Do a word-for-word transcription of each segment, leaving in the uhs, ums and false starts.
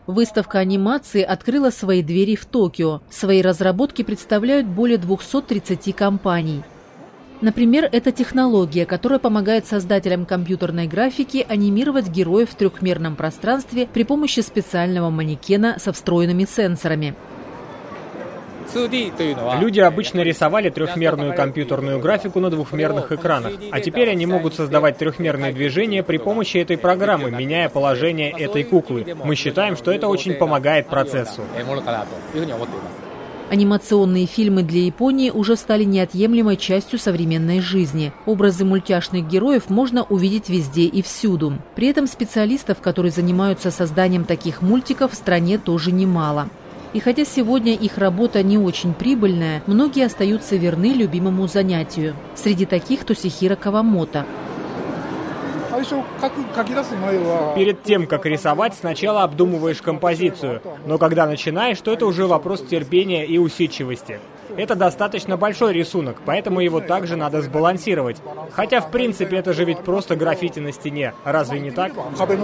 Выставка анимации открыла свои двери в Токио. Свои разработки представляют более двухсот тридцати компаний. Например, это технология, которая помогает создателям компьютерной графики анимировать героев в трехмерном пространстве при помощи специального манекена со встроенными сенсорами. Люди обычно рисовали трехмерную компьютерную графику на двухмерных экранах, а теперь они могут создавать трехмерные движения при помощи этой программы, меняя положение этой куклы. Мы считаем, что это очень помогает процессу. Анимационные фильмы для Японии уже стали неотъемлемой частью современной жизни. Образы мультяшных героев можно увидеть везде и всюду. При этом специалистов, которые занимаются созданием таких мультиков, в стране тоже немало. И хотя сегодня их работа не очень прибыльная, многие остаются верны любимому занятию. Среди таких Тосихиро Кавамото. Перед тем, как рисовать, сначала обдумываешь композицию, но когда начинаешь, то это уже вопрос терпения и усидчивости. Это достаточно большой рисунок, поэтому его также надо сбалансировать. Хотя, в принципе, это же ведь просто граффити на стене, разве не так?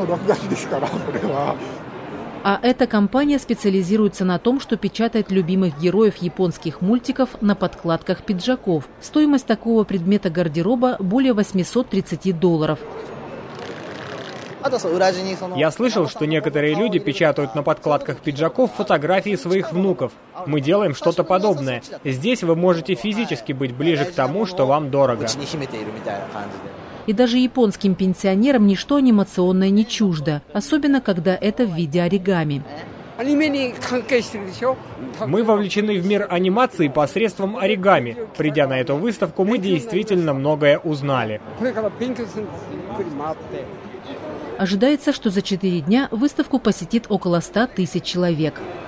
А эта компания специализируется на том, что печатает любимых героев японских мультиков на подкладках пиджаков. Стоимость такого предмета гардероба более восьмисот тридцати долларов. Я слышал, что некоторые люди печатают на подкладках пиджаков фотографии своих внуков. Мы делаем что-то подобное. Здесь вы можете физически быть ближе к тому, что вам дорого. И даже японским пенсионерам ничто анимационное не чуждо, особенно когда это в виде оригами. Мы вовлечены в мир анимации посредством оригами. Придя на эту выставку, мы действительно многое узнали. Ожидается, что за четыре дня выставку посетит около ста тысяч человек.